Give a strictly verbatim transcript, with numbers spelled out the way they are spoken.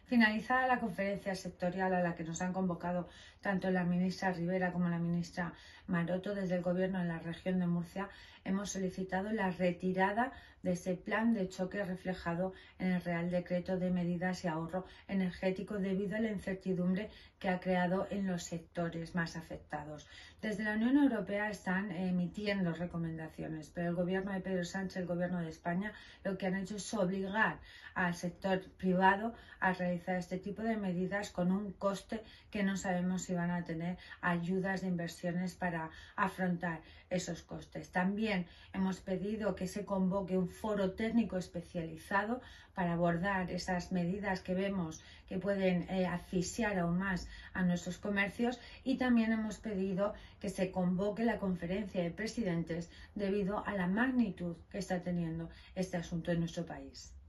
Finalizada la conferencia sectorial a la que nos han convocado tanto la ministra Ribera como la ministra Maroto desde el Gobierno en la región de Murcia, hemos solicitado la retirada de ese plan de choque reflejado en el Real Decreto de Medidas y Ahorro Energético debido a la incertidumbre que ha creado en los sectores más afectados. Desde la Unión Europea están emitiendo recomendaciones, pero el Gobierno de Pedro Sánchez, el Gobierno de España, lo que han hecho es obligar al sector privado a realizar este tipo de medidas con un coste que no sabemos si van a tener ayudas de inversiones para afrontar esos costes. También hemos pedido que se convoque un foro técnico especializado para abordar esas medidas que vemos que pueden eh, asfixiar aún más a nuestros comercios, y también hemos pedido que se convoque la conferencia de presidentes debido a la magnitud que está teniendo este asunto en nuestro país.